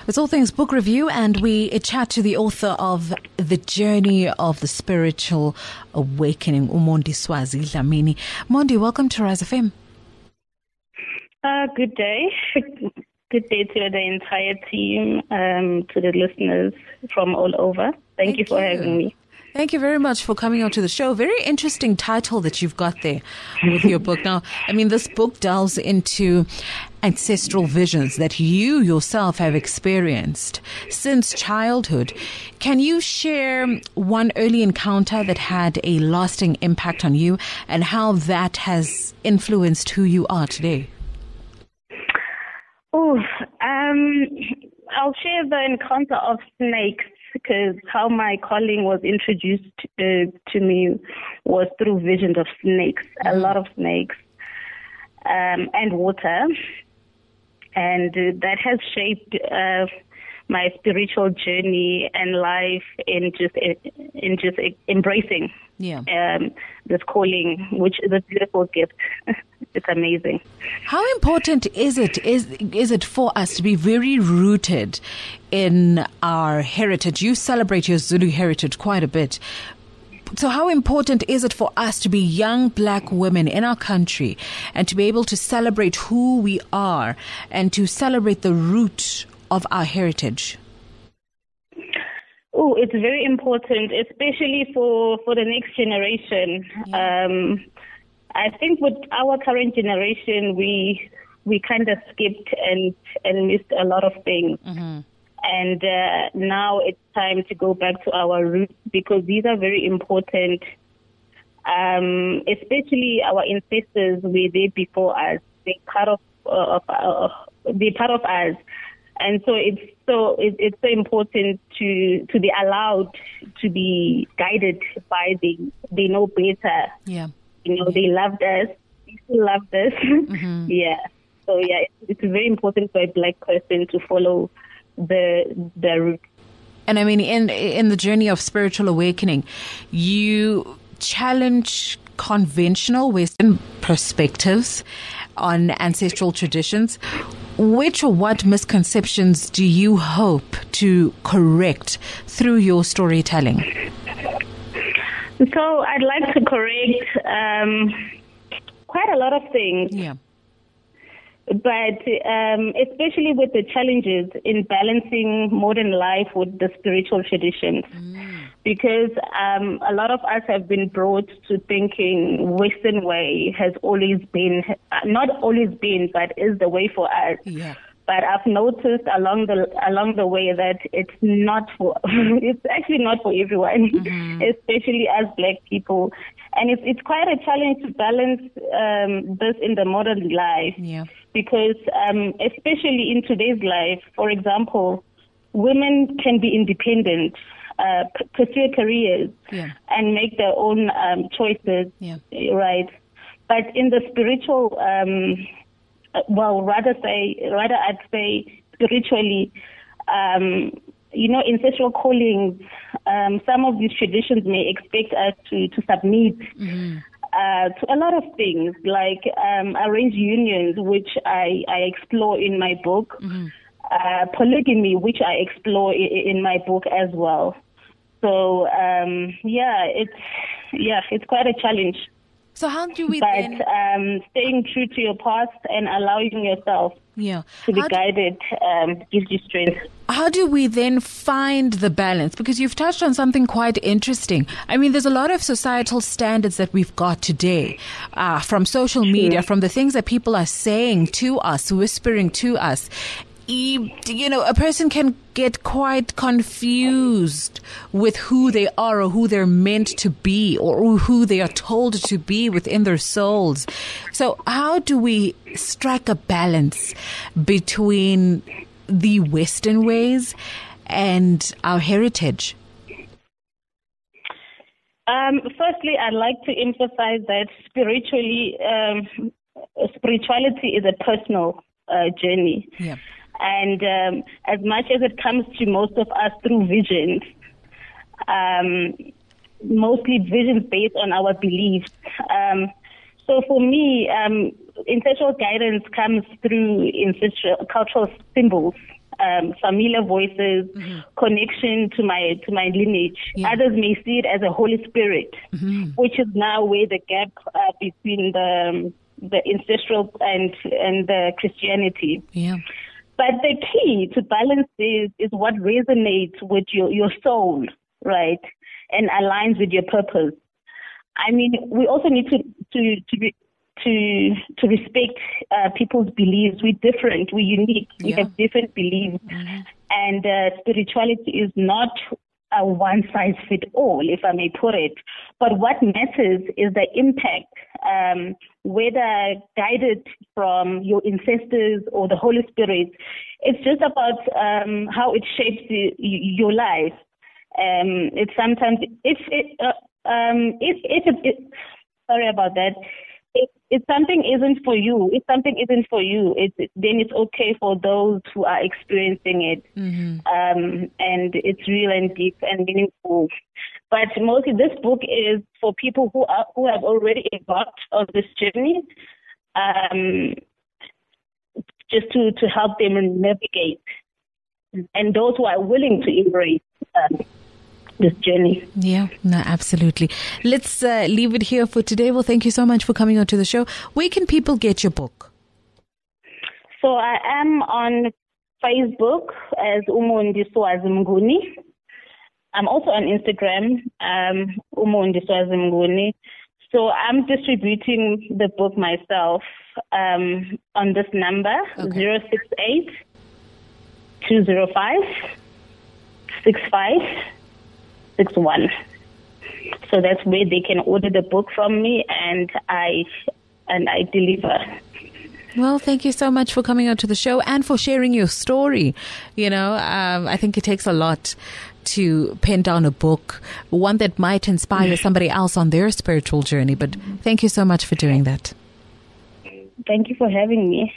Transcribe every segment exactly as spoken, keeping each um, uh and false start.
It's All Things Book Review, and we chat to the author of The Journey of the Spiritual Awakening, uMondiswazi Dlamini. Mondi, welcome to Rise F M. Uh, good day. Good day to the entire team, um, to the listeners from all over. Thank, Thank you for you. having me. Thank you very much for coming on to the show. Very interesting title that you've got there with your book. Now, I mean, this book delves into ancestral visions that you yourself have experienced since childhood. Can you share one early encounter that had a lasting impact on you and how that has influenced who you are today? Oh, um, I'll share the encounter of snakes, because how my calling was introduced uh, to me was through visions of snakes, mm-hmm. a lot of snakes, um, and water. And uh, that has shaped uh, my spiritual journey and life in just in just embracing yeah. um, this calling, which is a beautiful gift. It's amazing. How important is it is is it for us to be very rooted in our heritage? You celebrate your Zulu heritage quite a bit. So how important is it for us to be young black women in our country and to be able to celebrate who we are and to celebrate the root of our heritage? Oh, it's very important, especially for, for the next generation. Yeah. Um, I think with our current generation, we we kind of skipped and, and missed a lot of things. Mm-hmm. And uh, now it's time to go back to our roots, because these are very important, um, especially our ancestors were there before us. They're part of, uh, of uh, they're part of us. And so it's so it, it's so important to to be allowed to be guided by them. They know better. Yeah. You know, they loved us. They still loved us. Mm-hmm. Yeah. So yeah, it's, it's very important for a black person to follow the the route. And I mean, in in the journey of spiritual awakening, you challenge conventional Western perspectives on ancestral traditions. Which or what misconceptions do you hope to correct through your storytelling? So I'd like to correct um, quite a lot of things. Yeah. But um, especially with the challenges in balancing modern life with the spiritual traditions. Mm. Because um, a lot of us have been brought to thinking Western way has always been, not always been, but is the way for us. Yeah. But I've noticed along the along the way that it's not for, it's actually not for everyone, mm-hmm. especially as black people. And it's it's quite a challenge to balance um, this in the modern life. Yeah. Because um, especially in today's life, for example, women can be independent, uh, p- pursue careers, yeah. and make their own um, choices, yeah. right? But in the spiritual, um, well, rather say, rather I'd say spiritually, um, you know, ancestral callings, um, some of these traditions may expect us to, to submit mm-hmm. uh, to a lot of things, like um, arranged unions, which I, I explore in my book, mm-hmm. uh, polygamy, which I explore in, in my book as well. So, um, yeah, it's yeah, it's quite a challenge. So how do we but, then... um, staying true to your past and allowing yourself yeah. to be how guided um, gives you strength. How do we then find the balance? Because you've touched on something quite interesting. I mean, there's a lot of societal standards that we've got today, uh, from social media, from the things that people are saying to us, whispering to us. You, you know, a person can get quite confused with who they are or who they're meant to be or who they are told to be within their souls. So how do we strike a balance between the Western ways and our heritage? Um, firstly, I'd like to emphasize that spiritually, um, spirituality is a personal uh, journey. Yeah. And um, as much as it comes to most of us through visions, um, mostly visions based on our beliefs. Um, so for me, um, ancestral guidance comes through ancestral cultural symbols, um, familiar voices, mm-hmm. connection to my to my lineage. Yeah. Others may see it as a Holy Spirit, mm-hmm. which is now where the gap uh, between the um, the ancestral and and the Christianity. Yeah. But the key to balance is is what resonates with your, your soul, right, and aligns with your purpose. I mean, we also need to to to be, to to respect uh, people's beliefs. We're different. We're unique. We yeah. have different beliefs, mm-hmm. and uh, spirituality is not a one-size-fits-all, if I may put it. But what matters is the impact, um, whether guided from your ancestors or the Holy Spirit. It's just about um, how it shapes the, your life. Um, it's sometimes if it uh, um, if if it, it sorry about that. If, if something isn't for you, if something isn't for you, it's, then it's okay for those who are experiencing it. Mm-hmm. Um, and it's real and deep and meaningful. But mostly this book is for people who are who have already embarked on this journey, um, just to, to help them navigate. And those who are willing to embrace um, this journey. Yeah, no, absolutely. Let's uh, leave it here for today. Well, thank you so much for coming on to the show. Where can people get your book? So I am on Facebook as Umondiswazi Mnguni. I'm also on Instagram, um, Umondiswazi Mnguni. So I'm distributing the book myself um, on this number, okay. zero six eight, two zero five, six five six one. So that's where they can order the book from me, and I and I deliver. Well, thank you so much for coming on to the show and for sharing your story. You know, um, I think it takes a lot to pen down a book, one that might inspire somebody else on their spiritual journey. But thank you so much for doing that. Thank you for having me.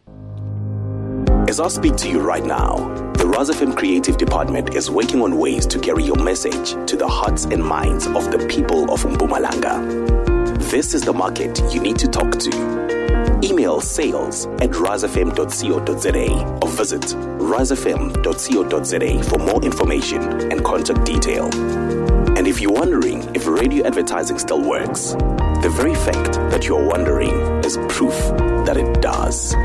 As I speak to you right now, the Rise F M Creative Department is working on ways to carry your message to the hearts and minds of the people of Mpumalanga. This is the market you need to talk to. Email sales at risefm dot co dot za or visit risefm dot co dot za for more information and contact detail. And if you're wondering if radio advertising still works, the very fact that you're wondering is proof that it does.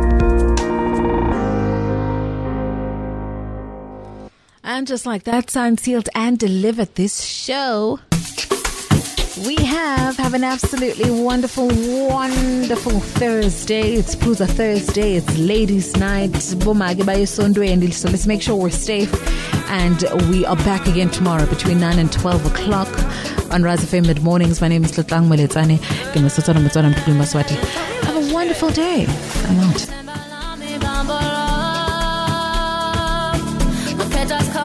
And just like that, signed, sealed, and delivered this show. We have have an absolutely wonderful, wonderful Thursday. It's Prusa Thursday. It's Ladies' Night. So let's make sure we're safe. And we are back again tomorrow between nine and twelve o'clock on Rise F M Mid Mornings. My name is Lutlang Maletsane. Have a wonderful day. I'm out.